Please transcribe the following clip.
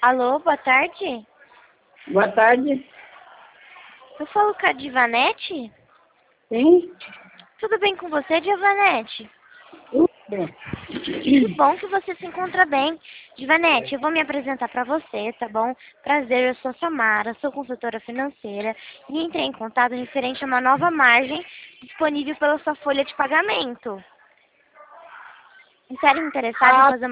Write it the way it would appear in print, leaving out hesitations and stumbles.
Alô, boa tarde. Boa tarde. Eu falo com a Divanete? Sim? Tudo bem com você, Divanete? Tudo. Que bom que você se encontra bem. Divanete, eu vou me apresentar para você, tá bom? Prazer, eu sou Samara, sou consultora financeira e entrei em contato referente a uma nova margem disponível pela sua folha de pagamento. Estaria interessado em fazer